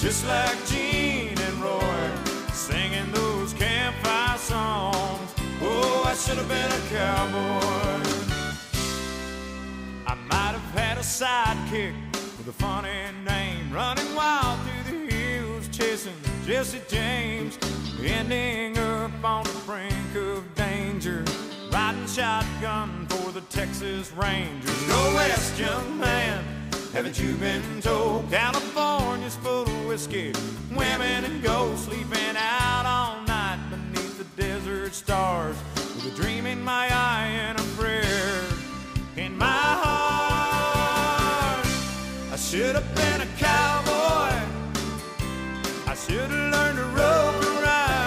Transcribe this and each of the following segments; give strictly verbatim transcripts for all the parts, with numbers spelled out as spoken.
just like Gene and Roy, singing those campfire songs. Oh, I should have been a cowboy. I might have had a sidekick with a funny name, running wild through the hills, chasing Jesse James, ending up on the brink of danger, riding shotgun for the Texas Rangers. Go west, young man, haven't you been told? California's full of whiskey, women and gold, sleeping out all night beneath the desert stars, with a dream in my eye and a prayer in my heart. I should have been a cowboy, I should have learned to rope and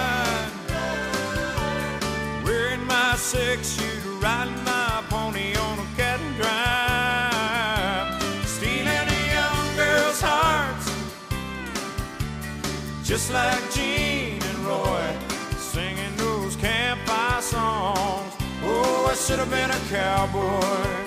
ride, wearing my six-shooter, riding my pony on a cattle drive, stealing a young girl's hearts, just like Gene and Roy, singing those campfire songs. Oh, I should have been a cowboy.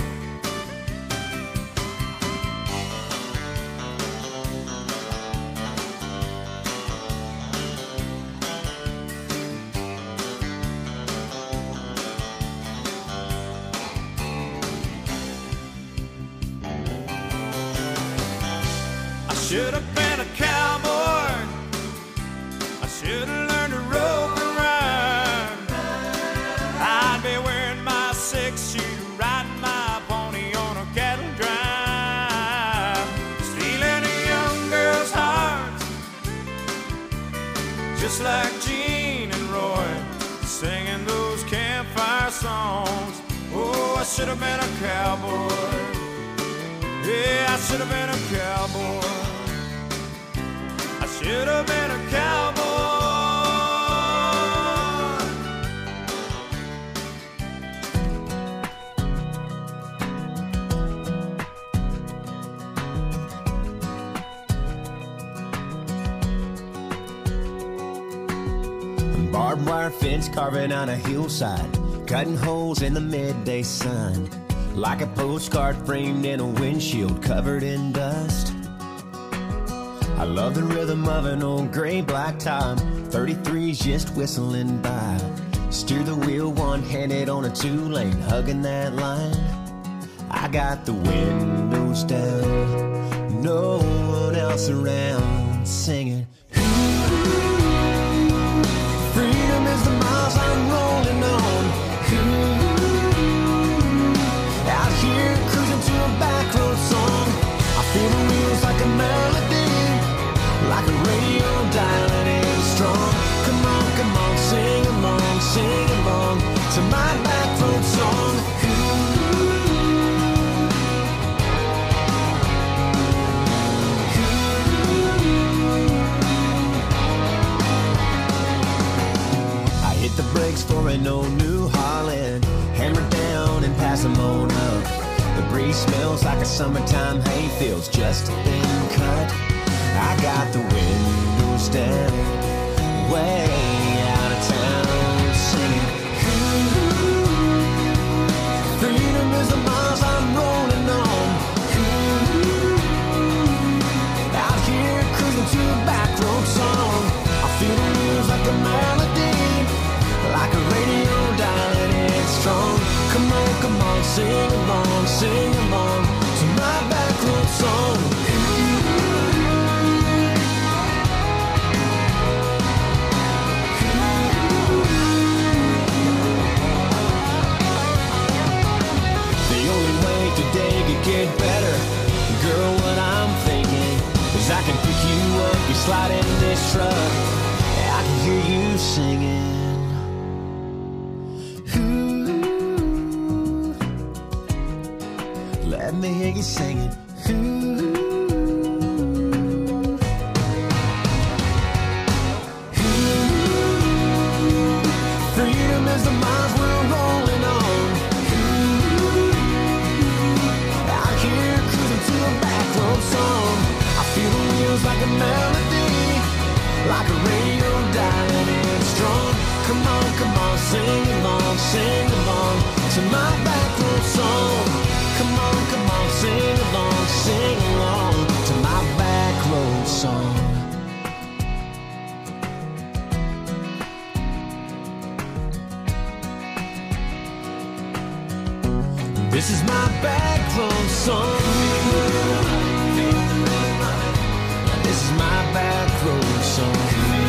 I should have been a cowboy, I should have learned to rope and ride, I'd be wearing my six-shooter, riding my pony on a cattle drive, stealing a young girl's heart, just like Gene and Roy, singing those campfire songs. Oh, I should have been a cowboy. Yeah, I should have been a cowboy. I should have been a cowboy. Barbed wire fence carving on a hillside, cutting holes in the midday sun, like a postcard framed in a windshield covered in dust. I love the rhythm of an old gray blacktop, thirty-threes just whistling by. Steer the wheel one-handed on a two-lane, hugging that line. I got the windows down, no one else around, singing. Freedom is the miles I'm rolling on. Out here cruising to a back road song. I feel the wheels like a melody, like a radio dial and it's strong. Come on, come on, sing along, sing along to my back road song. I hit the brakes for an old New Holland, hammer down and pass them on up. The breeze smells like a summertime hayfield's just a thin cut. I got the windows down, way out of town, singing. Freedom is the miles I'm rolling on. Out here cruising to a back road song. I feel the wheels like a melody, like a radio dial and it's strong. Come on, come on, sing along, sing along to my back road song. Today could get better, girl, what I'm thinking is I can pick you up, you slide in this truck, I can hear you singing. Ooh, let me hear you singing. Ooh. Freedom is the miles we're rolling on. Song. I feel the wheels like a melody, like a radio dial and it's strong. Come on, come on, sing along, sing along to my back road song. Come on, come on, sing along, sing along to my back road song. This is my back road song. This is my back road song.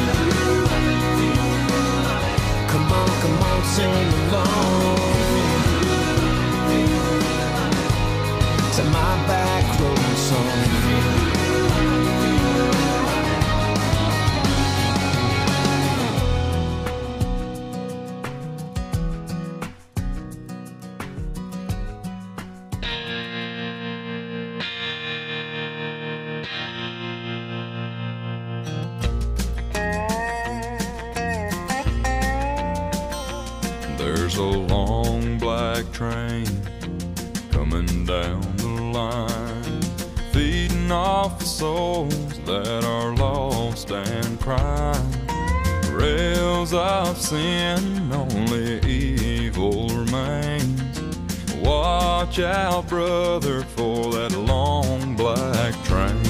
Come on, come on, sing along to my back road song. There's a long black train coming down the line, feeding off the souls that are lost and crying. Rails of sin, only evil remains. Watch out, brother, for that long black train.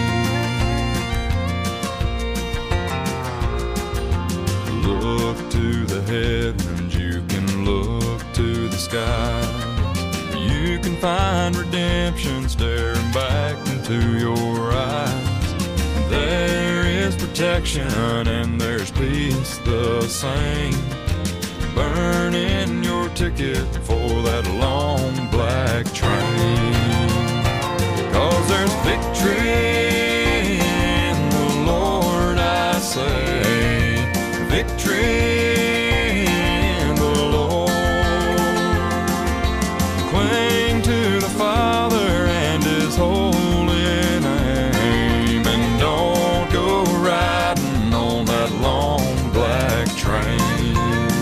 Look to the heavens, you can look to the sky. You can find redemption staring back into your eyes. There is protection and there's peace the same. Burn in your ticket for that long black train. Cause there's victory in the Lord, I say. Victory in the Lord. Cling to the Father and His holy name, and don't go riding on that long black train.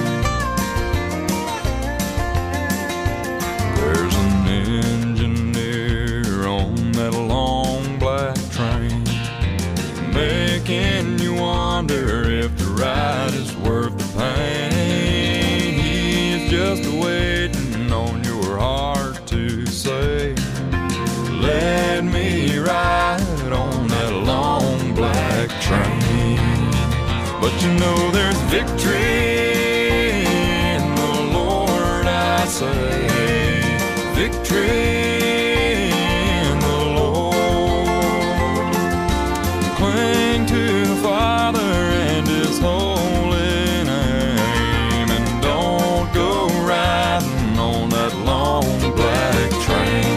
There's an engineer on that long black train, making you wonder if the ride is worth the pain. He's just waiting on your heart to say, let me ride on that long black train. But you know there's victory in the Lord, I say. Victory in the Lord. Cling to the Father and His holy name, and don't go riding on that long black train.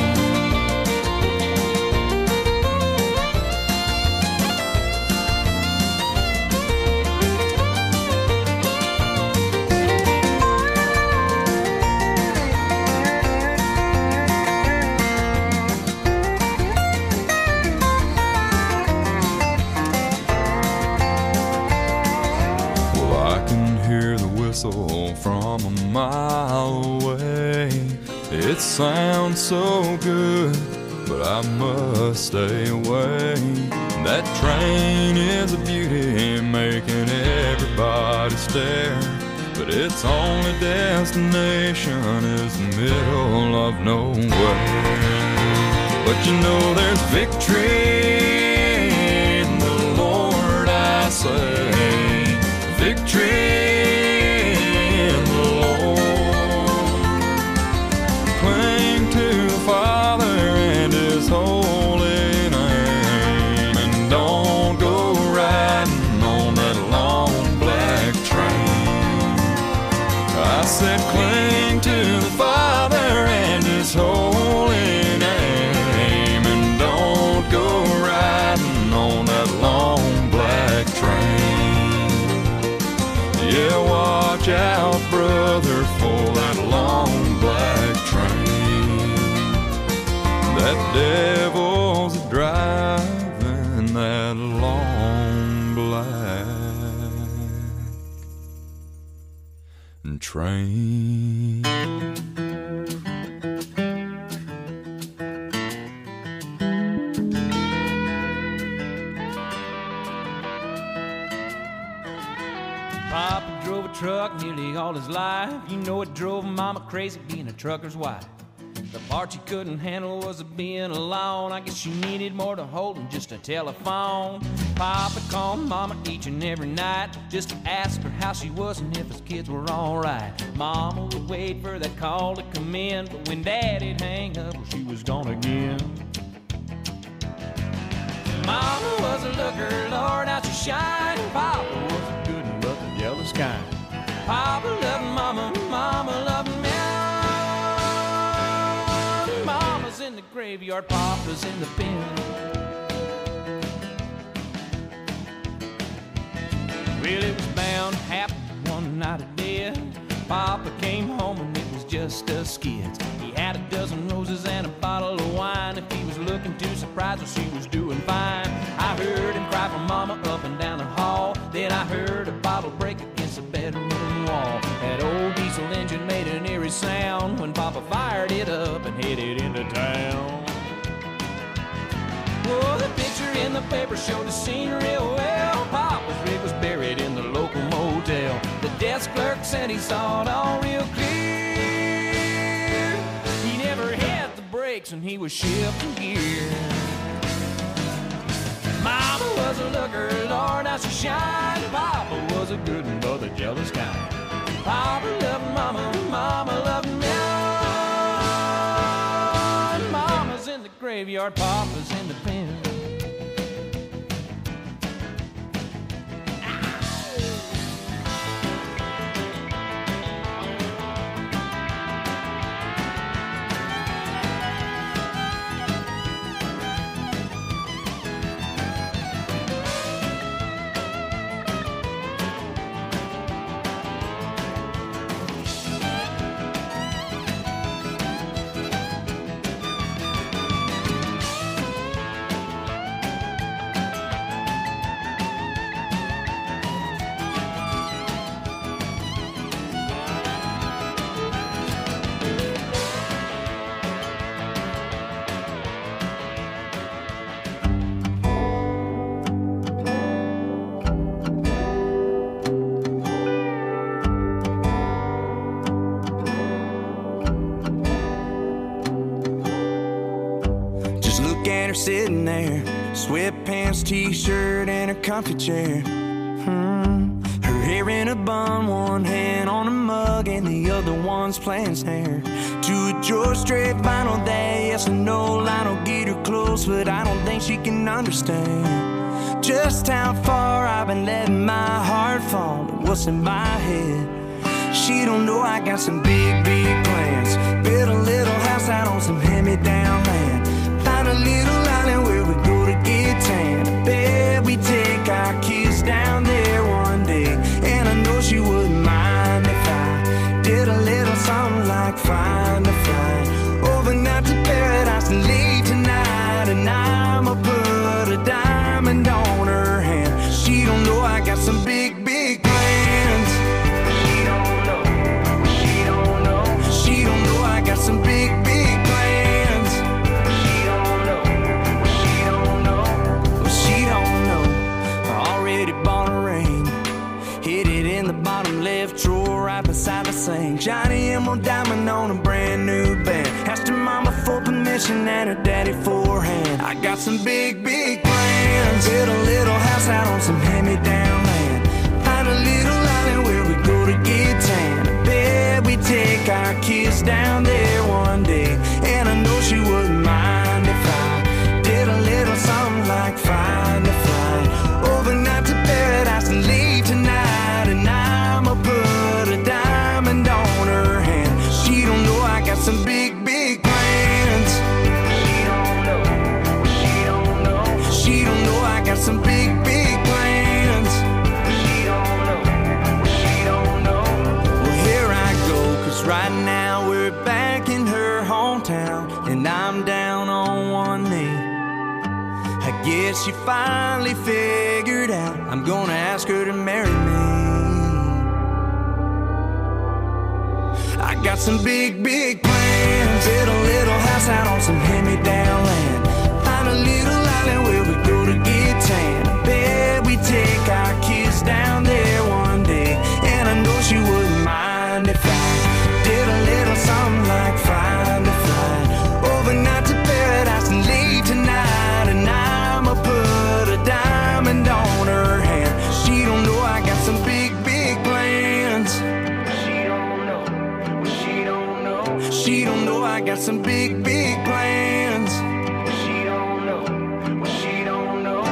From a mile away, it sounds so good, but I must stay away. That train is a beauty, making everybody stare, but its only destination is the middle of nowhere. But you know there's victory in the Lord, I say. Victory in the Lord. Cling to the Father and His holy name, and don't go riding on that long black train. I said cling to the Father and His holy name, and don't go riding on that long black train. Yeah, watch out, brother, for that long black train. That devil's driving that long black train. Papa drove a truck nearly all his life. You know it drove Mama crazy being a trucker's wife. The part she couldn't handle was being alone. I guess she needed more to hold than just a telephone. Papa called Mama each and every night just to ask her how she was and if his kids were alright. Mama would wait for that call to come in, but when Daddy'd hang up, well, she was gone again. Mama was a looker, Lord, how she shined. Papa was a good one, but the jealous kind. Papa loved Mama, Mama loved me. Mama's in the graveyard, Papa's in the pen. Well, it was bound to happen one night of death. Papa came home and it was just us kids. He had a dozen roses and a bottle of wine. If he was looking too surprised, well, she was doing fine. I heard him cry for Mama up and down the hall. Then I heard a bottle break against the bedroom wall. That old diesel engine made an eerie sound when Papa fired it up and headed into town. Oh, the picture in the paper showed the scene real well. Papa's rig was buried in the local motel. The desk clerk said he saw it all real clear. He never had the brakes and he was shifting gear. Mama was a looker, Lord, how she shined. Papa was a good one, but the jealous kind. Papa loved Mama, Mama loved me. Mama's in the graveyard, Papa's in the pen. Sitting there, sweatpants, t-shirt, and a comfy chair. Hmm. Her hair in a bun, one hand on a mug, and the other one's playing snare. To a George Strait vinyl that yes or no line will get her close, but I don't think she can understand just how far I've been letting my heart fall and what's in my head. She don't know I got some big, big plans. Build a little house out on some hand-me-down land. Find a little island where we go to get tan. I bet we take our kids down there one day. And I know she wouldn't mind if I did a little something like find a flight overnight to paradise and late tonight. And I'ma put a diamond on her hand. She don't know I got some big, big plans. She don't know, she don't know, she don't know I got some big, big plans. She don't know, she don't know, she don't know. I already bought a ring, hid it in the bottom left drawer right beside the sink. Johnny Emerald diamond on a brand new band. Asked her mama for permission and her daddy for a hand. I got some big, big plans. Build a little house out on some hand-me-down land. Find a little island where we go to get tan. I bet we take our kids down there one day. And I know she wouldn't mind if I did a little something like find a flight overnight to paradise and leave tonight. And I'ma put a diamond on her hand. She don't know I got some big, big plans. She don't know, she don't know, she don't know I got some big, big plans. She don't know, she don't know. Well, here I go, cause right now we're back in her hometown. And I'm down on one knee. I guess she finally figured out I'm gonna ask her to marry me. I got some big, big plans. Build a little house out on some hand-me-down land. Find a little island where we go to get tan. I bet we take our kids down there one day. And I know she wouldn't mind if I did a little something like find a flight some big, big plans. She don't know, well, she don't know.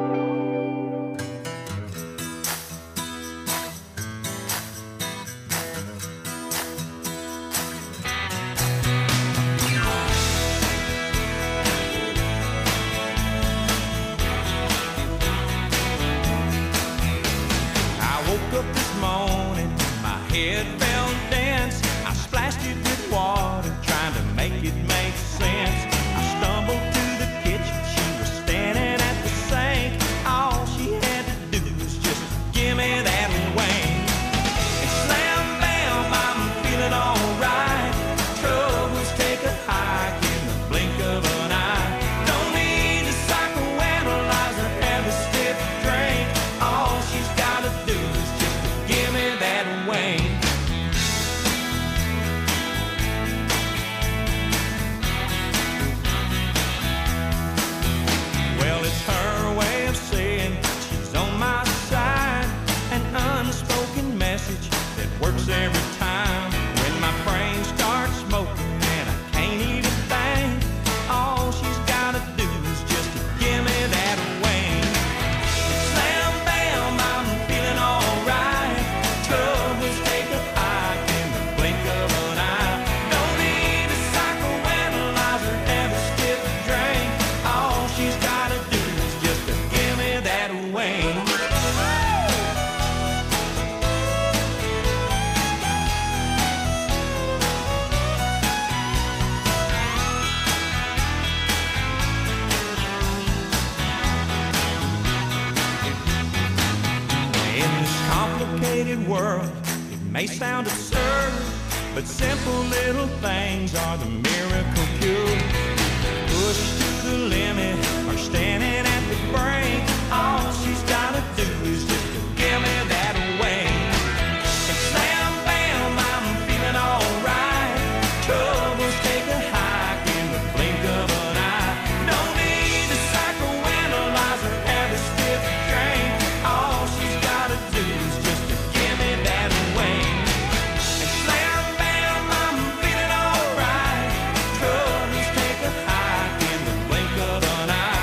I woke up this morning, my head felt dense. I splashed it with water, trying to make it make sense. I stumbled to the kitchen, she was standing at the sink. All she had to do was just give me that wing. And slam bam, I'm feeling alright. Troubles take a hike in the blink of an eye. Don't need to psychoanalyze or have a stiff drink. All she's gotta do is just give me that wing. Well, it's her way of saying she's on my side. An unspoken message that works every time. When my brain starts smoking and I can't even think, all she's gotta do is just give me that wing. Slam bam, I'm feeling alright. Troubles take a hike in the blink of an eye. Don't need a psychoanalyze or have a stiff drink. All she's gotta do is just give me that wing. In this complicated world, it may sound absurd, but simple little things are the miracle cure. Pushed to the limit or standing at the brink, all she's gotta do is just give me that wing. And slam bam, I'm feeling alright. Troubles take a hike in the blink of an eye. Don't need a psychoanalyze or have a stiff drink. All she's gotta do is just give me that wing. And slam bam, I'm feeling alright. Troubles take a hike in the blink of an eye.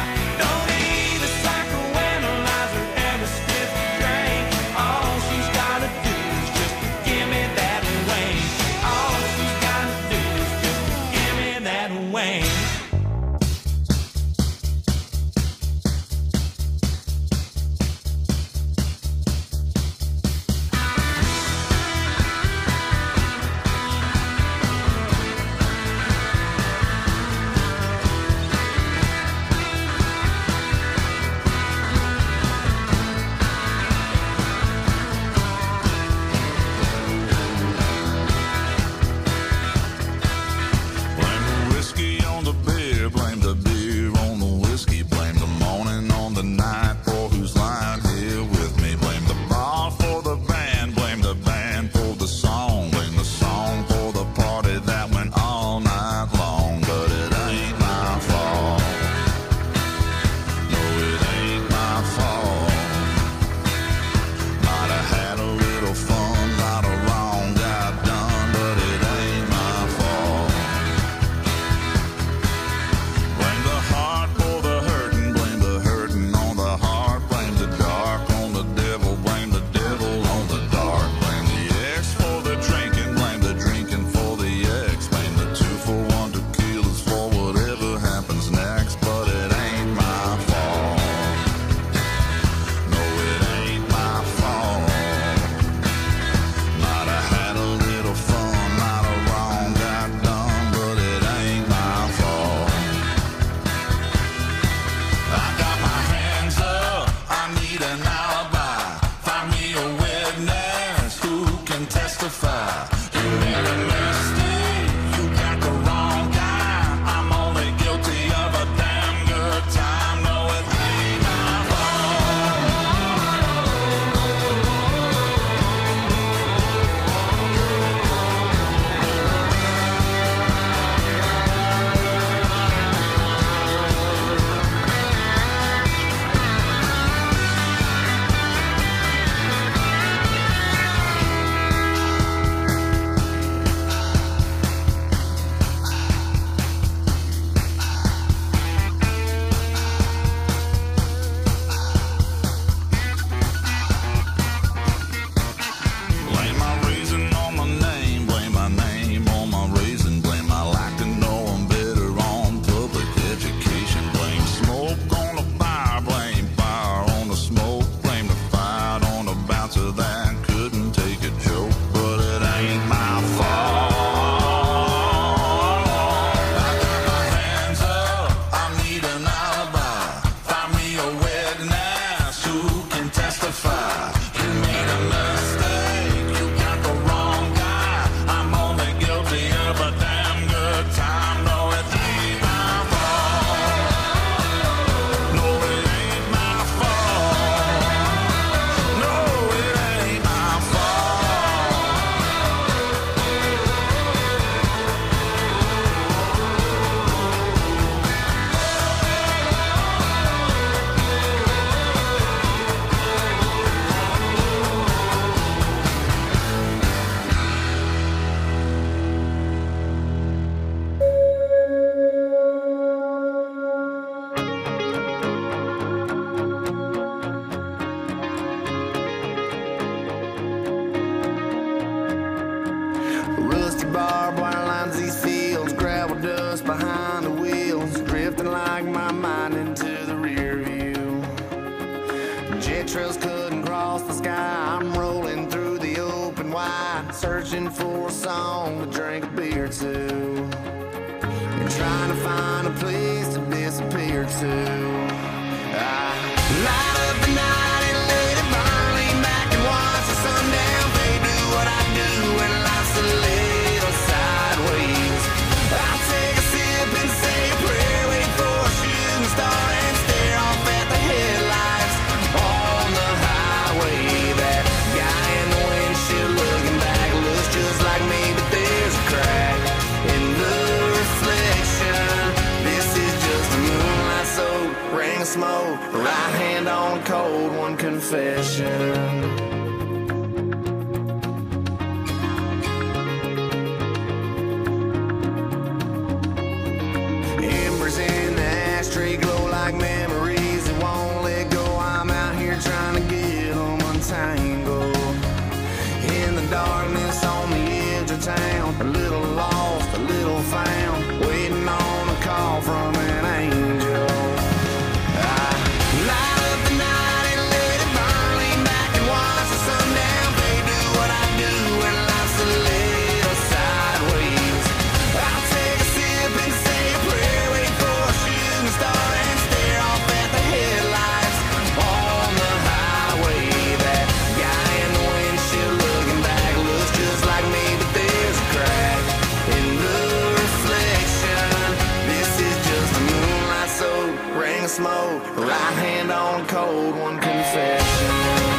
trails couldn't cross the sky. I'm rolling through the open wide, searching for a song to drink a beer to, and trying to find a place to disappear to. I light up the night and let it burn, lean back and watch the sundown fade. Do what I do when life's a little sideways. I take a sip and say a prayer, wait for a shooting star and stare off at the headlights on the highway. That guy in the windshield looking back looks just like me, but there's a crack in the reflection. This is just a moonlight soaked ring of smoke, right hand on a cold one confession. In the ashtray glow like memories that won't let go. I'm out here trying to get them untangled. In the darkness on the edge of town, a little lost, a little found, waiting on a call from an angel. I light up the night and let it burn, lean back and watch the sundown fade. Do what I do when life's a little sideways. I'll take a sip and say a prayer, wait for a shooting star and stare off at the headlights on the highway. That guy in the windshield looking back looks just like me, but there's a crack in the reflection. This is just a moonlight soaked ring of smoke, right hand on a cold one confession.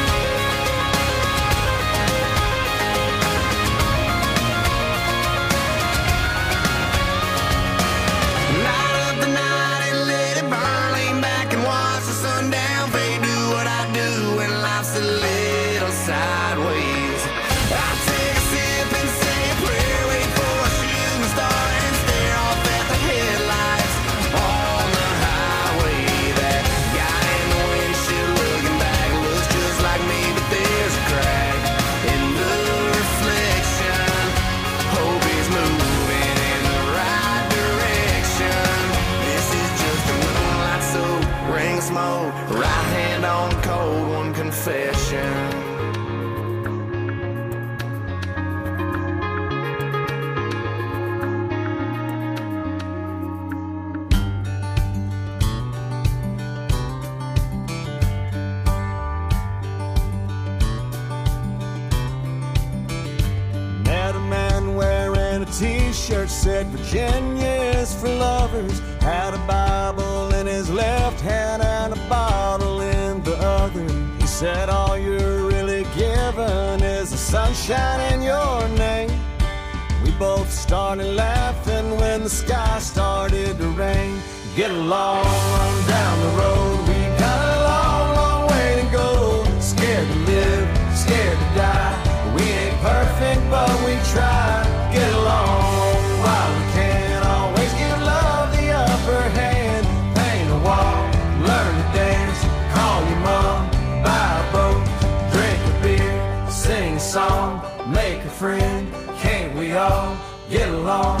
Sideways. I take a sip and say a prayer, wait for a shooting star and stare off at the headlights on the highway. That guy in the windshield looking back looks just like me, but there's a crack in the reflection. Hope he's moving in the right direction. This is just a moonlight soaked ring of smoke, right hand on a cold one confession. T-shirt said Virginia's for lovers, had a Bible in his left hand and a bottle in the other. He said all you're really given is the sunshine in your name. We both started laughing when the sky started to rain. Get along on down the road, we got a long, long way to go. Scared to live, scared to die. We ain't perfect, but we try. Get along while we can. Always give love the upper hand. Paint a wall, learn to dance. Call your mom, buy a boat, drink a beer, sing a song, make a friend. Can't we all get along?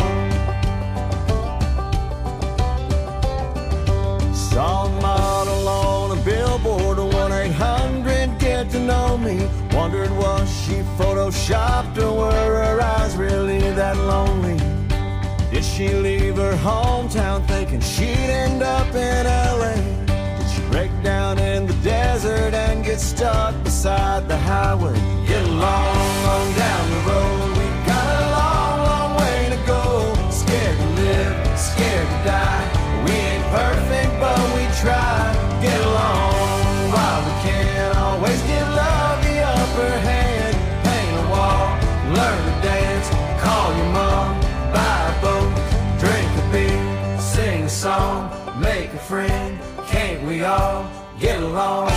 Saw a model on a billboard, one eight hundred get to know me. Wondered was she photoshopped or were her eyes really that lonely? Did she leave her hometown thinking she'd end up in L A? Did she break down in the desert and get stuck beside the highway? Get along on down the road, we got a long, long way to go. Scared to live, scared to die. We ain't perfect, but we try. Get along while we can. Always give love the upper hand. Paint a wall, learn to dance. Call your mom, buy a boat, drink a beer, sing a song, make a friend. Can't we all get along?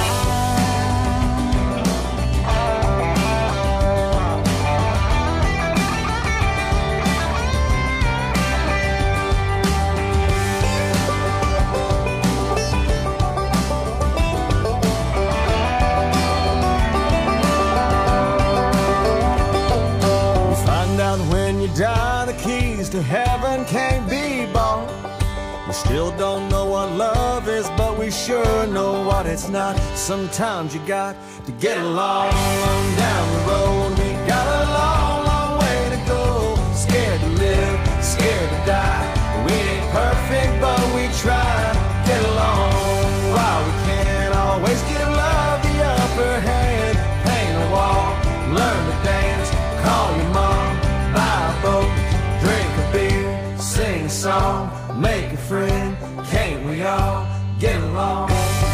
Die, the keys to heaven can't be bought. We still don't know what love is, but we we sure know what it's not. Sometimes you got to get along on down the road. We got a long, long way to go. Scared to live, scared to die. We ain't perfect, but we try. Get along while we can. Always give love the upper hand. Paint a wall, learn to dance. Call your mom, buy a boat, drink a beer, sing a song, make a friend. Can't we all get along?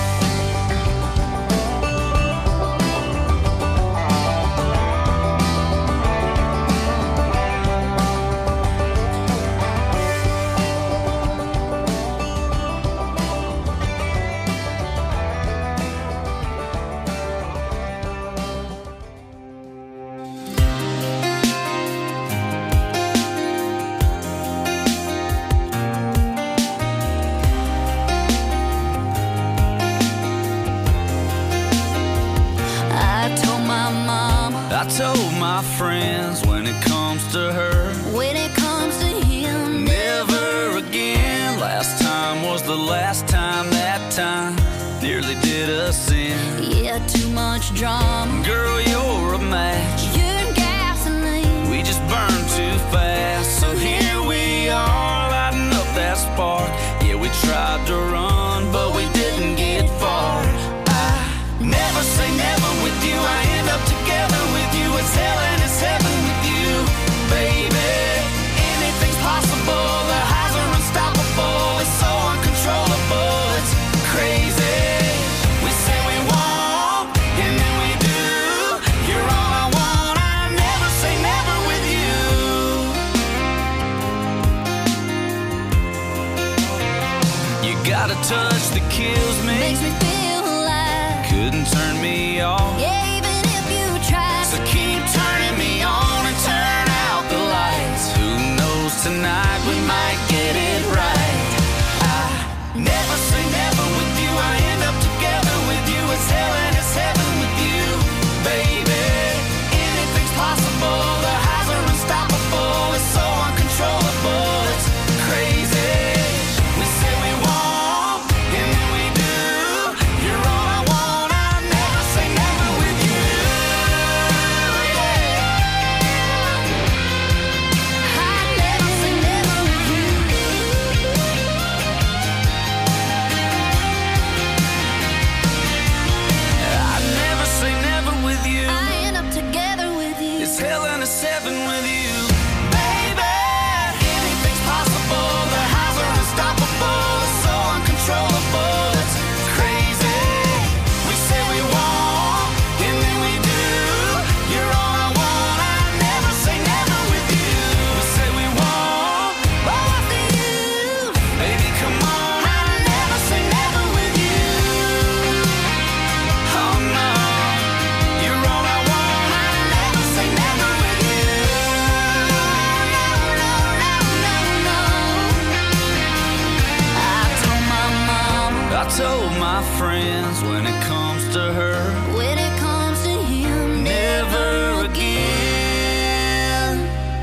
I told my friends when it comes to her, when it comes to him, never again. Last time was the last time, that time nearly did us in. Yeah, too much drama. Girl, you're a match. You're gasoline. We just burn too fast. So here we are, lighting up that spark. Yeah, we tried to run, but we didn't get far. I never say never with you. I end up together with you. It's hell and it's heaven with you, baby. Anything's possible. The highs are unstoppable. It's so uncontrollable. It's crazy. We say we won't, and then we do. You're all I want. I never say never with you. You got a touch that kills me. Makes me feel alive. Couldn't turn me off. Yeah, even if you try. So keep turning me on and turn out the lights. Who knows, tonight we might get it right. I never say never with you. I end up together with you. It's hell and it's heaven with you, baby. Anything's possible. The highs are unstoppable. It's so uncontrollable. It's crazy. We say we won't, and then we do. You're all I want. I never say never with you. I never say never with you. I never say never with you. I end up together with you. It's hell and it's heaven with you, baby. Anything's possible. The highs are unstoppable. It's so uncontrollable. It's crazy. We say we won't, and then we do. You're all I want. I never say never with you. We say we won't, but what's the use? Baby, come on. I never say never with you. Oh no, you're all I want. I never say never with you. No, no, no, no. I told my mom, I told my friends when it comes to her, when it comes to him, never again.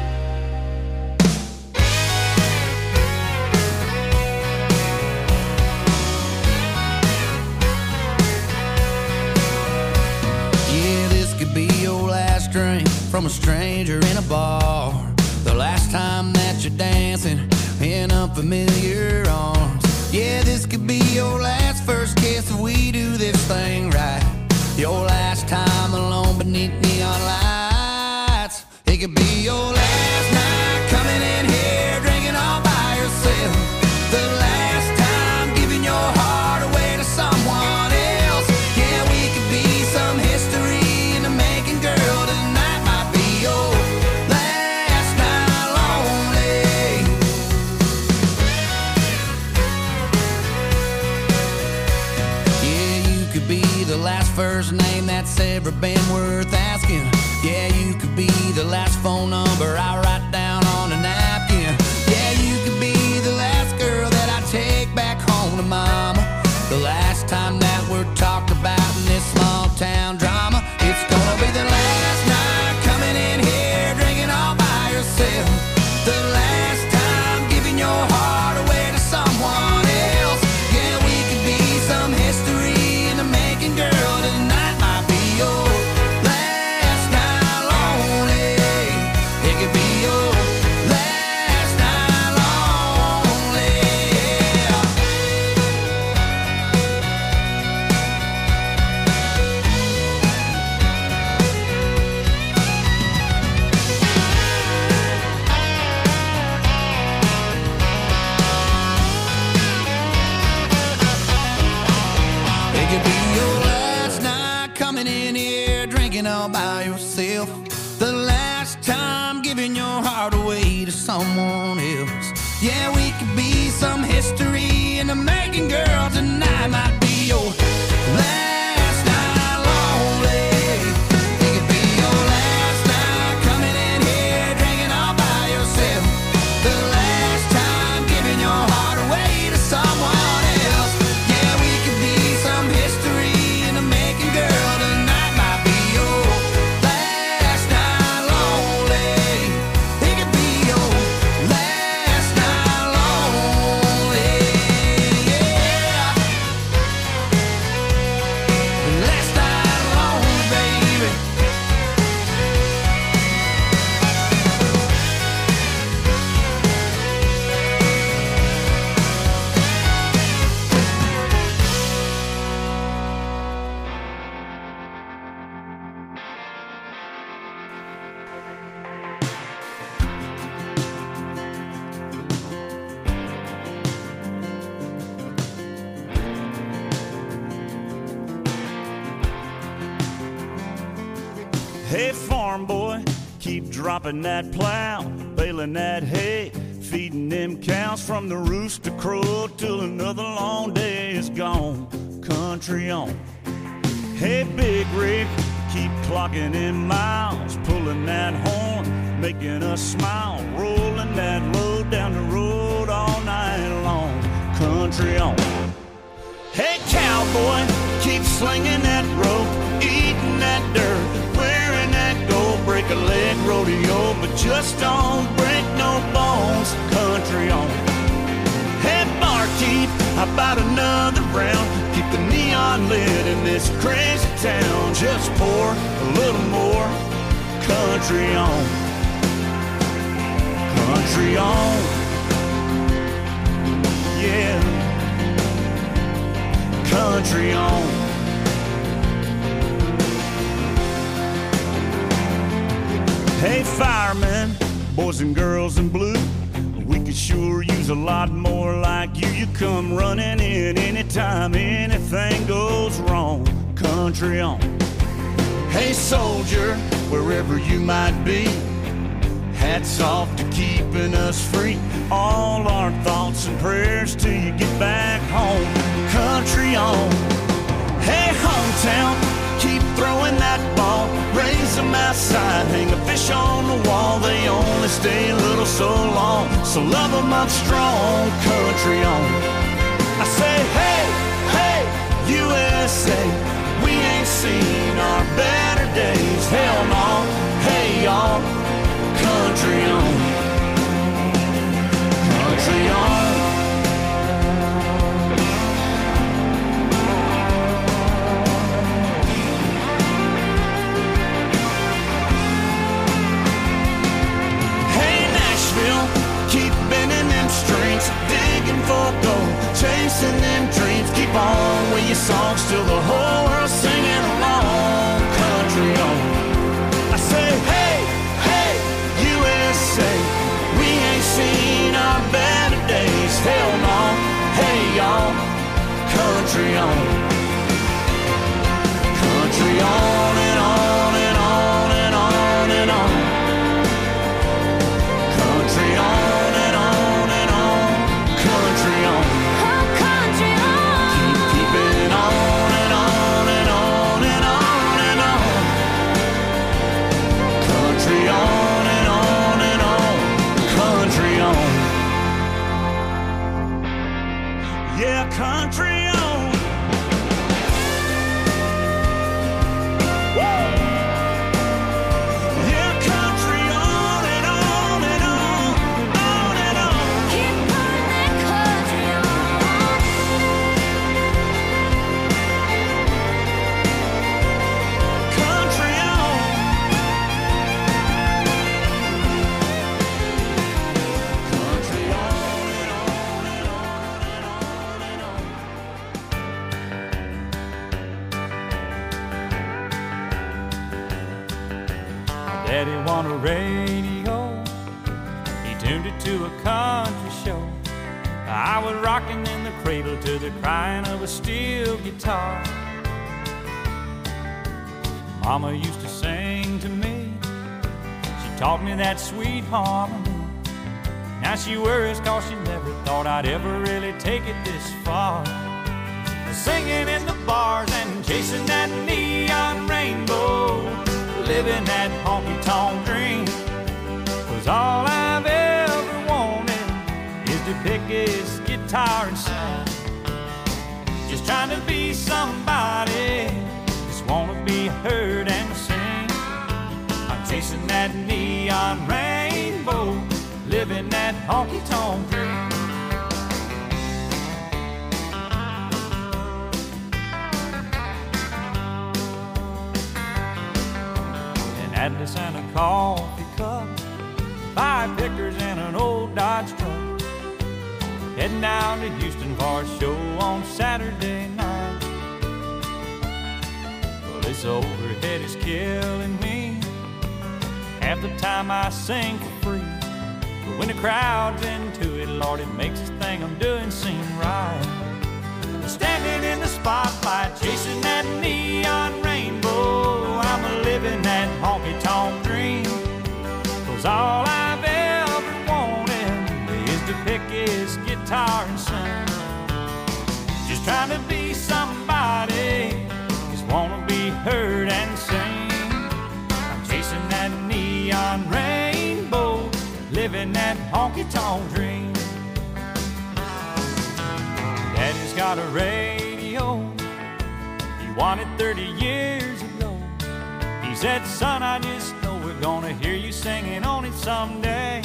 Yeah, this could be your last drink from a stranger in a bar. The last time that you're dancing in unfamiliar arms. Yeah, this could be your last first kiss if we do this thing right. Your last time alone beneath neon lights. It could be your last night coming in here drinking all by yourself. The last time giving your heart away to someone else. Yeah, we could be some history in the making, girl. Tonight might be your last night lonely. Yeah, you could be the last first name that's ever been worth asking. Yeah, you could be the last phone number I write down on a napkin. Yeah, you could be the last girl that I take back home to mama. The last time that we're talked about in this small town drama. It's gonna be the last night coming in here drinking all by yourself. The last time giving your heart away to someone else. Yeah, we could be some It could be your last night coming in here drinking all by yourself. The last time giving your heart away to someone else. Yeah, we could be some history in the making, girl. Tonight might be your last night lonely. It could be your last night coming in here drinking all by yourself. The last time giving your heart away to someone else. Yeah, we could be some history in the making, girl. Tonight might be your last night lonely. It could be your last night lonely. Yeah, last night lonely, baby. Hey, farm boy, keep dropping that plow, baling that hay, feeding them cows from the rooster crow till another long day is gone. Country on. Hey, big rig, keep clocking in miles, pulling that horn, making us smile, rolling that load down the road all night long. Country on. Hey, cowboy, keep slinging that rope, eating that dirt, wearing that gold, break a leg rodeo, but just don't break no bones. Country on. Hey, barkeep, how about another round? Keep the neon lit in this crazy town. Just pour a little more. Country on. Country on. Yeah. Country on. Hey, firemen, boys and girls in blue, we could sure use a lot more like you. You come running in anytime anything goes wrong. Country on. Hey, soldier, wherever you might be, hats off to keeping us free. All our thoughts and prayers till you get back home. Country on. Hey, hometown, keep throwing that ball, raise them outside, hang a fish on the wall. They only stay a little so long, so love them up strong. Country on. I say, hey, hey, U S A, we ain't seen our better days. Hell no, hey y'all. Country on. Country on. Keep bending them strings, digging for gold, chasing them dreams. Keep on with your songs till the whole world's singing along. Country on. I say, hey, hey, U S A, we ain't seen our better days. Hell no, hey y'all. Country on. Country on and on and on and on and on. Country on. Country on. Woo! Yeah, country on and on and on, on and on. Keep putting that country on. Country on. Country on and on and on and on and on. Daddy want a radio, he tuned it to a country show. I was rocking in the cradle to the crying of a steel guitar. Mama used to sing to me. She taught me that sweet harmony. Now she worries cause she never thought I'd ever really take it this far. Singing in the bars and chasing that neon rainbow, living that honky-tonk dream. Was all I've ever wanted is to pick his guitar and sing. Just trying to be somebody, just wanna be heard and sing. I'm chasing that neon rainbow, living that honky-tonk dream. Atlas and a coffee cup, five pickers and an old Dodge truck, heading down to Houston for a show on Saturday night. Well, this overhead is killing me. Half the time I sing for free, but when the crowd's into it, Lord, it makes this thing I'm doing seem right. Standing in the spotlight, chasing that neon rainbow, I'm a living that honky-tonk dream. Cause all I've ever wanted is to pick his guitar and sing. Just trying to be somebody, just wanna be heard and sing. I'm chasing that neon rainbow, living that honky-tonk dream. Daddy's got a radio, he won it thirty years ago. He said, son, I just know we're gonna hear you singing on it someday.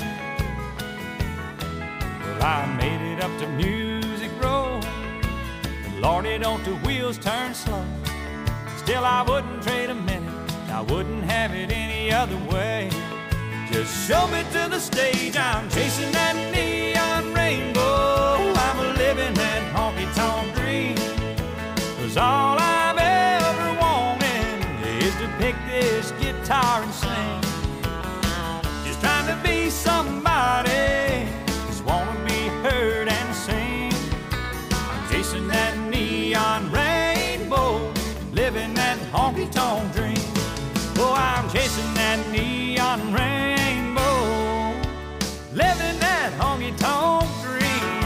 Well, I made it up to Music Row. Lordy, don't the wheels turn slow. Still, I wouldn't trade a minute, I wouldn't have it any other way. Just show me to the stage, I'm chasing that neon rainbow. I'm a living that honky-tonk dream. Cause all I've ever wanted is to pick this guitar and sing. Just trying to be somebody, just wanna be heard and sing. I'm chasing that neon rainbow, living that honky-tonk dream. Oh, I'm chasing that neon rainbow, living that honky-tonk dream.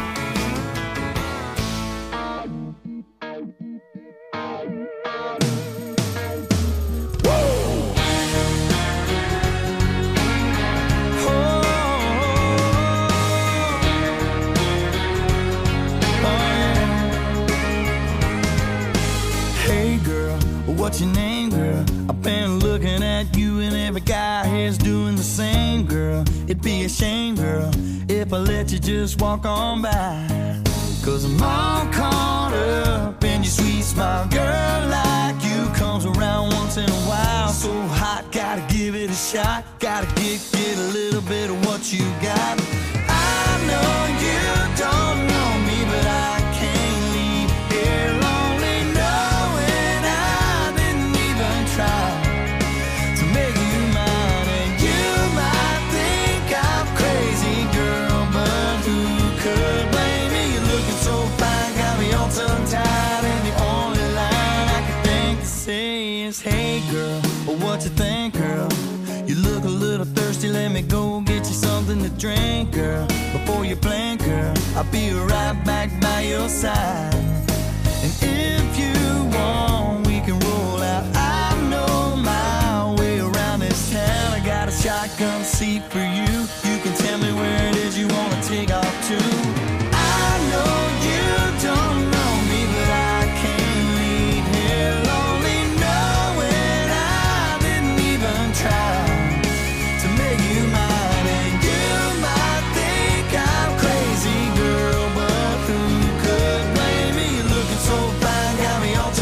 What's your name, girl? I've been looking at you and every guy here's doing the same, girl. It'd be a shame, girl, if I let you just walk on by. Cause I'm all caught up in your sweet smile. Girl like you comes around once in a while. So hot, gotta give it a shot. Gotta get, get a little bit of what you got. I know you don't know me, but I can't leave here lonely knowing I didn't even try to make you mine. And you might think I'm crazy, girl, but who could blame me? You're looking so fine, got me all tongue-tied, and the only line I can think to say is, hey girl, what you think, girl? You look a little thirsty, let me go get you something to drink, girl. Before you blink, girl, I'll be right back by your side. And if you want, we can roll out. I know my way around this town. I got a shotgun seat for you. You can tell me where it is you wanna take off to. I know you don't know me, but I can't leave here lonely knowing I didn't even try to make you mine. And you might think I'm crazy, girl, but who could blame me? You're looking so fine, got me all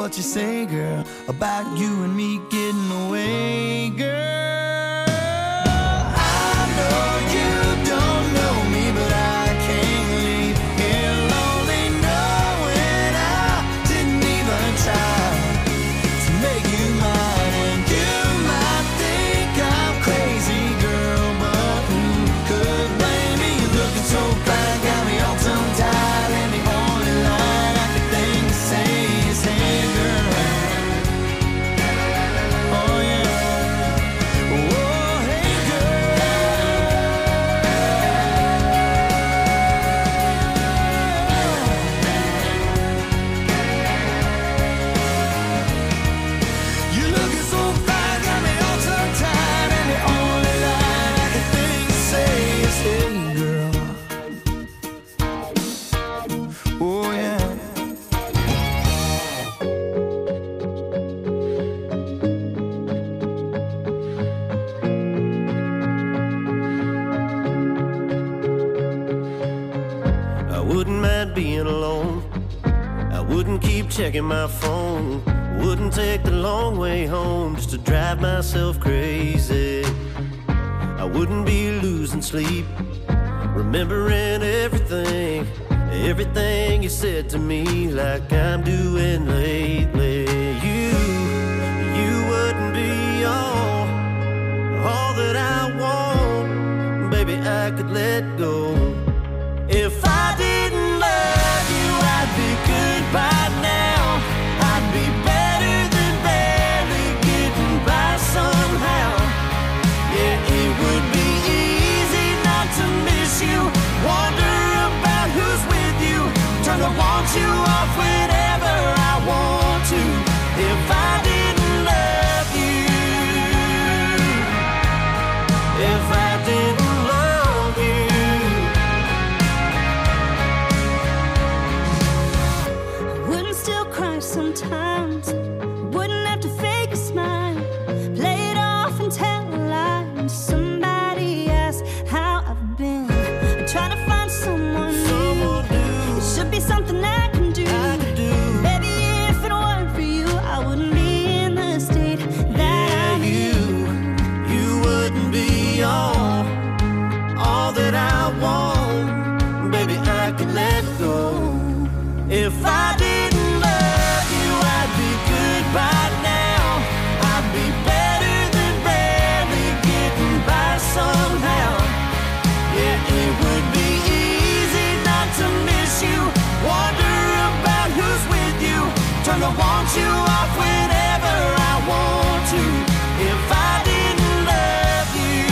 what you say, girl, about you and me getting away, girl. I know you don't know me, but I can't leave here lonely, knowing I didn't even try to make you mine. And you might think I'm crazy, girl, but who could blame me? You're looking so fine, got me all tongue-tied, and the only line I could think to say is, hey, girl. Oh, yeah. Oh, hey, girl. You're looking so fine, got me all tongue-tied, and the only line I could think to say is, hey, girl. Oh, yeah. I wouldn't mind being alone. I wouldn't keep checking my phone. Wouldn't take the long way home just to drive myself crazy. I wouldn't be losing sleep, remembering everything, everything you said to me, like I'm doing lately. You, you wouldn't be all, all that I want. Baby, I could let go. If I didn't love you, I'd be good by now. I'd be better than barely getting by somehow. Yeah, it would be easy not to miss you, wonder about who's with you, turn the want you off whenever I want to. If I didn't love you, if I didn't love you. Wouldn't still cry sometimes. Wouldn't have to fake a smile. Play it off and tell a lie. When somebody asks how I've been, I'm trying to find someone Someone new. new. It should be something I can do. I could do. Baby, if it weren't for you, I wouldn't be in the state that Yeah, I'm you, in. you wouldn't be all, all that I want. Baby, I could let go. If I didn't love you, I'd be good by now. I'd be better than barely getting by somehow. Yeah, it would be easy not to miss you, wonder about who's with you, turn the want you off whenever I want to. If I didn't love you,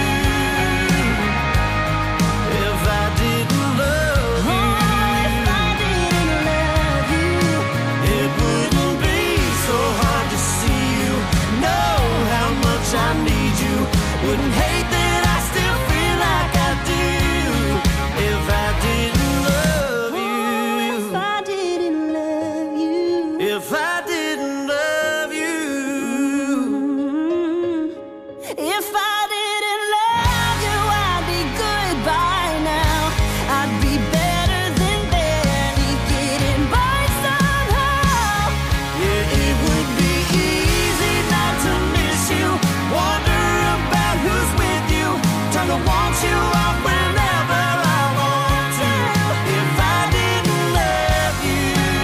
if I didn't love you, Oh, if I didn't love you, it wouldn't be so hard to see you, know how much I need you, wouldn't hate that I still feel like I do. If I didn't love oh, if you, I didn't love you. if I didn't love you. If I didn't love you, I'd be good by now. I'd be better than barely getting by somehow. Yeah, it would be easy not to miss you, wonder about who's with you, turn to want you off whenever I want to. If I didn't love you,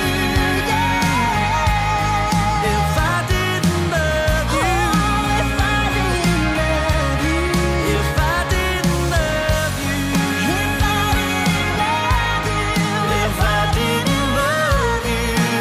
Yeah. if I didn't love you, Oh, if I didn't love you, if I didn't love you, if I didn't love you, if I didn't love you.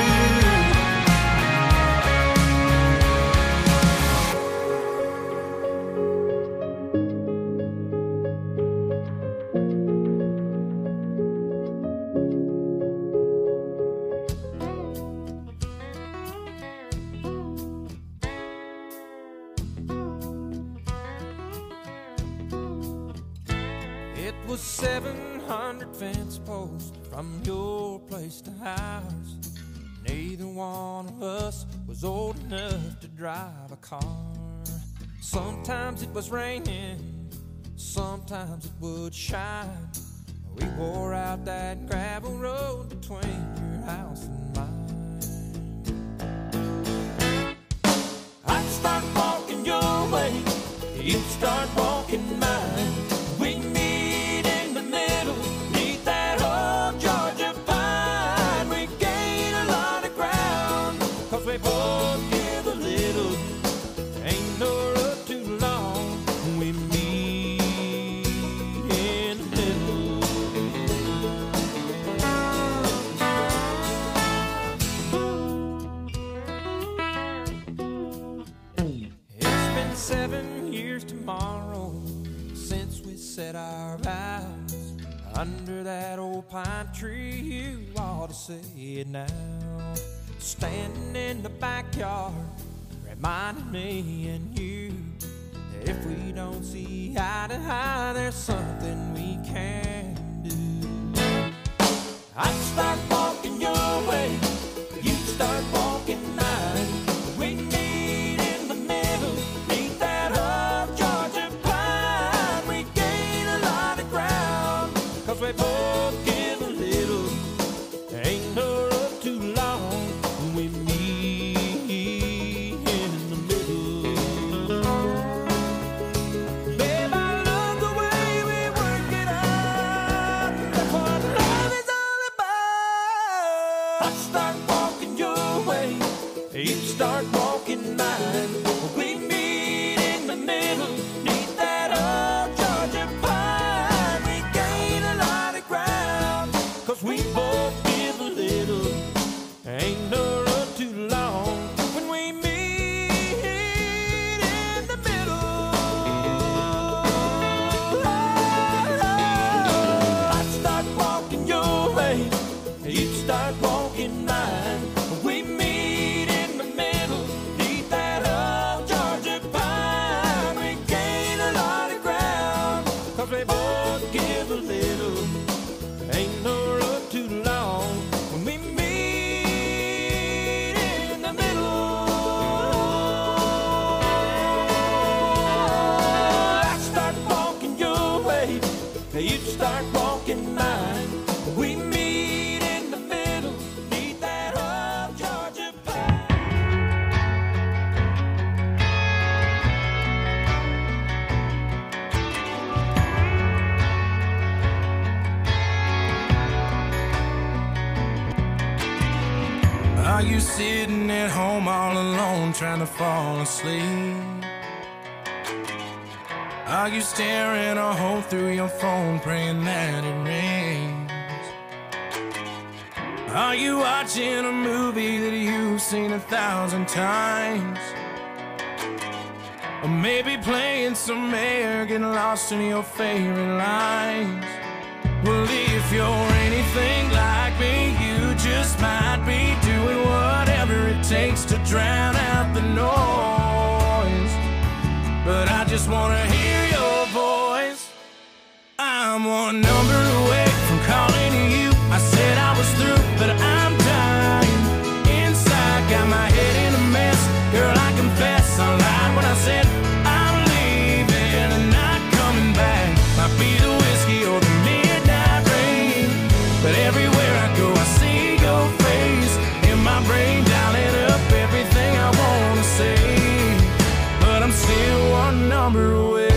It was seven hundred fence posts from your place to ours. Neither one of us was old enough to drive a car. Sometimes it was raining, sometimes it would shine. We wore out that gravel road between your house and mine. start walking mine. We meet in the middle, neath that old Georgia pine. We gain a lot of ground, cause we both give a little. Ain't no road too long, we meet in the middle. It's been seven years tomorrow since we set our vows under that old pine tree. You ought to say it now. Standing in the backyard, reminding me and you that if we don't see eye to eye, there's something we can do. I'd start walking your way, you'd start walking mine. We meet in the middle, neath that old Georgia pine. We gain a lot of ground, cause we both give a little. There ain't no road too long, we meet in the middle. Babe, I love the way we work it out. That's what love is all about. I start walking your way, you start walking mine. We meet in the middle, neath that old Georgia pine. We gain a lot of ground, cause we both give a little. Ain't no road too long when we meet in the middle. I'd start walking your way, you'd start walking mine. We meet in the middle, neath that old Georgia pine. We gain a lot of ground, cause we both give a little. Ain't no road too long when we meet in the middle. I start walking your way, you'd start walking mine. We meet in the middle, neath that old Georgia pine. Are you sitting at home all alone trying to fall asleep? Are you staring a hole through your phone praying that it rains? Are you watching a movie that you've seen a thousand times? Or maybe playing some air, getting lost in your favorite lines? Well, if you're anything like me, you just might be doing whatever it takes to drown out the noise. But I just wanna hear your voice. I'm one number away from calling you. I said I was through, but I'm dying inside. Got my head in a mess. Girl, I confess I lied when I said I'm leaving and not coming back. Might be the whiskey or the midnight rain, but everywhere I go I see your face in my brain, dialing up everything I wanna say. But I'm still one number away.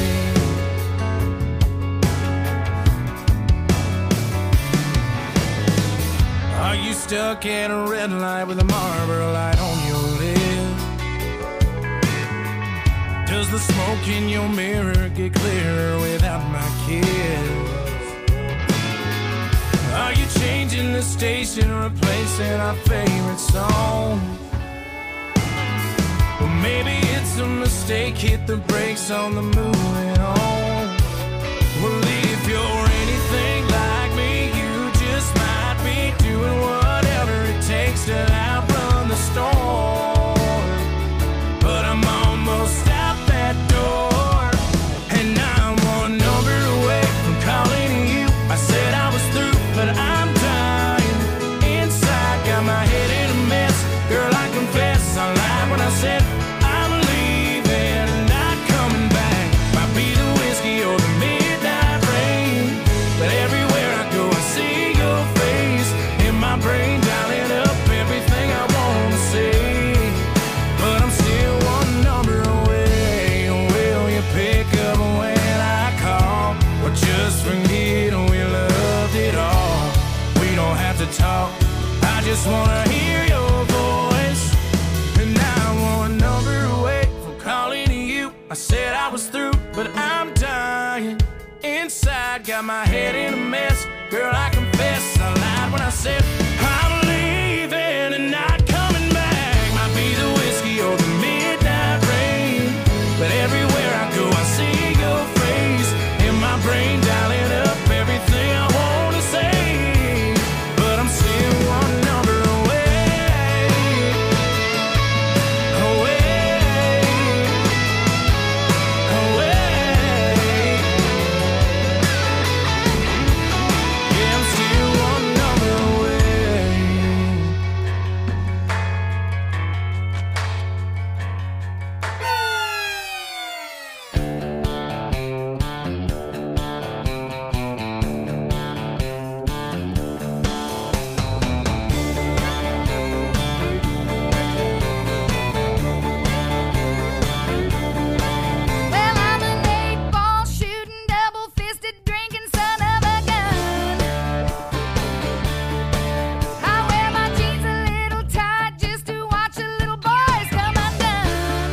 Are you stuck at a red light with a Marlboro light on your lip? Does the smoke in your mirror get clearer without my kiss? Are you changing the station, replacing our favorite song? Or maybe it's a mistake, hit the brakes on the moving on. Well, if you're anything like me, you just might be doing whatever it takes to outrun the storm. But I'm almost out that door, and I'm one number away from calling you. I said I was through, but I'm dying inside. Got my head in a mess. Girl, I confess I lied when I said I'm leaving and not coming back. Might be the whiskey or the midnight rain, but everywhere I go I see your face in my brain, dialing up everything I wanna say. got my head in a mess. Girl, I confess I lied when I said I'm leaving and not coming back. Might be the whiskey or the midnight rain, but everywhere I go I see your face in my brain, dialing up everything I want to say. But I'm still one number away, away, away. Yeah, I'm still one number away. Well, I'm an eight-ball shooting, double-fisted drinking son of a gun. I wear my jeans a little tight just to watch the little boys come undone.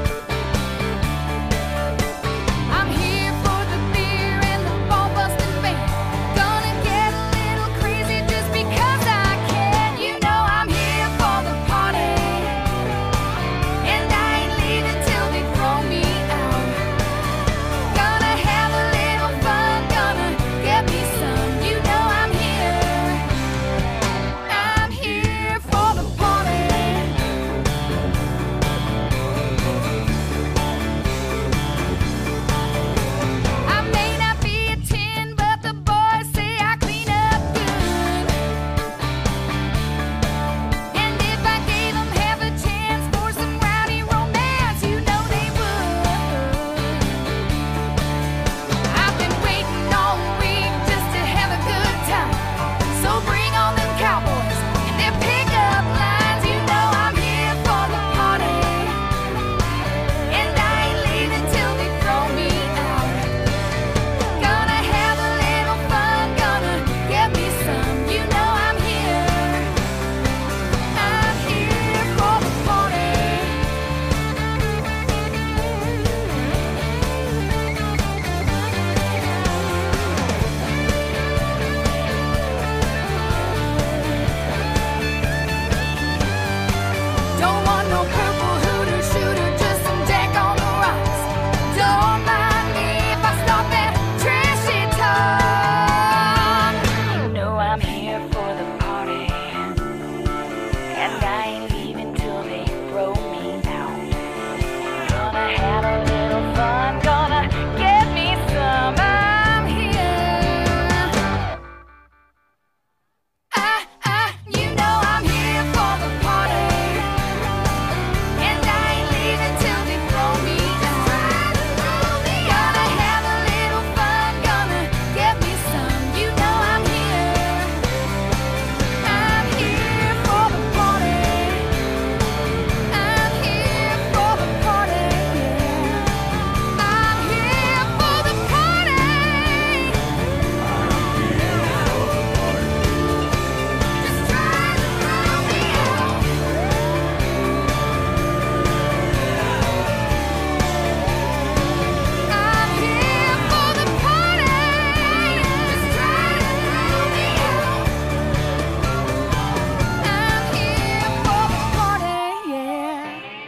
I'm here for the beer and the ball-busting band. Gonna get a little crazy just because I can. You know I'm here for the party, and I ain't leaving till they throw me out. Gonna have a little fun, gonna get me some. You know I'm here, I'm here for the party. I may not be a ten, but the boys say I clean up good. And if I gave them half a chance for some rowdy romance, you know they would. I've been waiting all week just to have a good time. So bring on them cowboys and their pickup lines. You know I'm here for the party, and I ain't leaving till they throw me out. Gonna have a little fun, gonna get me some. You know I'm here, I'm here for the party. Don't want no purple hooter shooter, just some Jack on the rocks. Don't mind me if I start that trashy talk. You know I'm here for the party, and I ain't leaving till they throw me out. Gonna have a little fun, gonna get me some. I'm here. I, I, you know I'm here for the party, and I ain't leaving till they throw me out. Gonna have a little fun, gonna get me some. You know I'm here, I'm here for the party. I'm here for the party. I'm here for the party. Just try to throw me out. I'm here for the party. Just try to throw me out. I'm here for the party, yeah.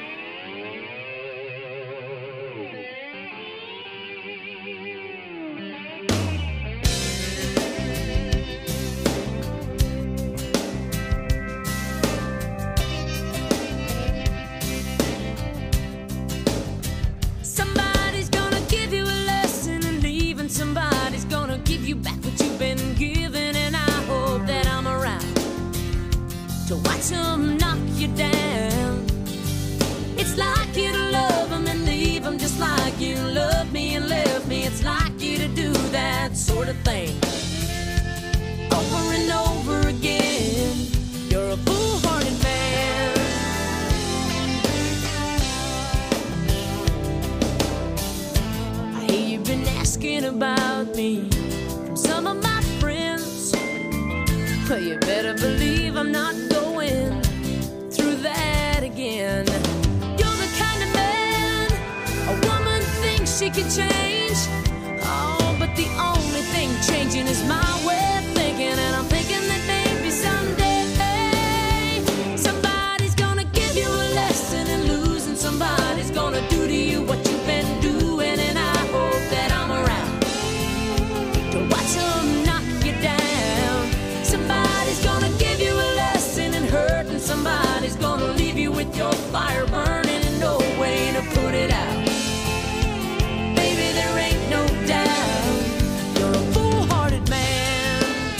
Somebody's gonna give you a lesson in leaving. Somebody's gonna give you back what you've been given. And I hope that I'm around to watch them knock you down. It's like you to love them and leave them, just like you loved me and left me. It's like you to do that sort of thing over and over again. You're a foolhardy man. I hear you've been asking about me from some of my friends. Well, you better believe I'm not going through that again. You're the kind of man a woman thinks she can change. Oh, but the only thing with your fire burning and no way to put it out. Baby, there ain't no doubt you're a foolhardy man.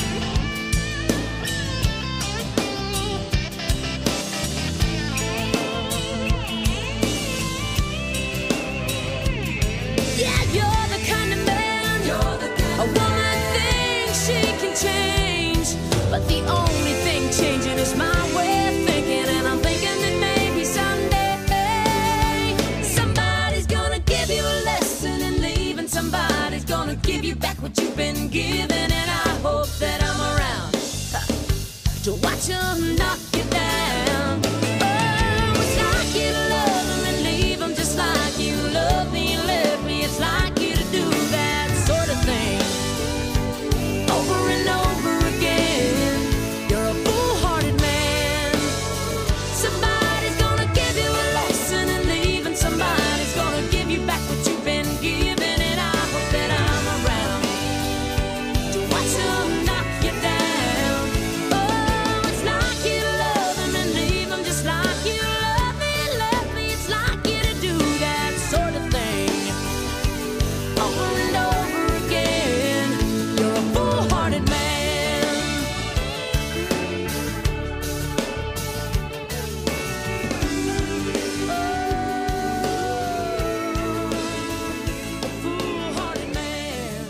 Yeah, you're the kind of man you're the kind a woman thinks she can change, but the only thing changing is my way of thinking, and I'm thinking that maybe someday somebody's gonna give you a lesson in leaving. Somebody's gonna give you back what you've been given, and I hope that I'm around huh, to watch them knock you down. Oh, it's like you love them and leave them just like you love me and left me. It's like you to do that sort of thing over and over again. You're a foolhardy man. Somebody's gonna give you a lesson in leaving. Somebody's gonna give you back what you've been given, and I hope that I'm around to watch them knock you down. Oh, it's like you love them and leave them just like you love me and left me. It's like you to do that sort of thing over and over again. You're a foolhardy man. Foolhardy man.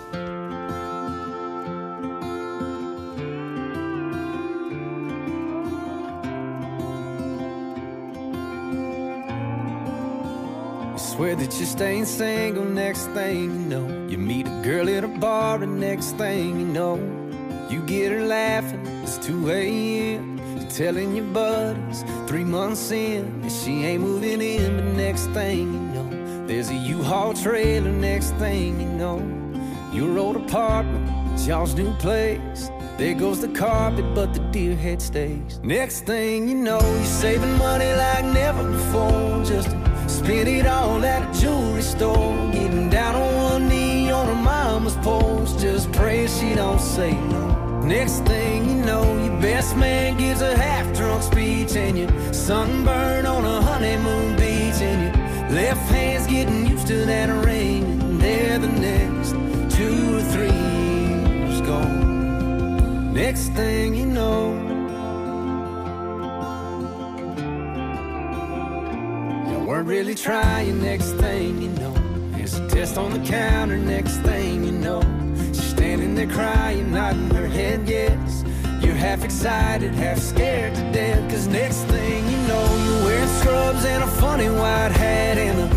You swear that you're staying single, next thing you know, you meet a girl at a bar, and next thing you know, you get her laughing, it's two a.m. You're telling your buddies three months in that she ain't moving in, but next thing you know, there's a U-Haul trailer, next thing you know, your old apartment, it's y'all's new place. There goes the carpet, but the deer head stays. Next thing you know, you're saving money like never before, just to spend it all at a jewelry store. Getting down on one knee on her mama's porch, just pray she don't say no. Next thing you know, your best man gives a half-drunk speech, and you're sunburned on a honeymoon beach, and your left hand's getting used to that ring, and there the next two or three years gone. Next thing you know, you weren't really trying. Next thing you know, there's a test on the counter. Next thing you know, she's standing there crying, nodding her head yes. You're half excited, half scared to death, cause next thing you know, you're wearing scrubs and a funny white hat,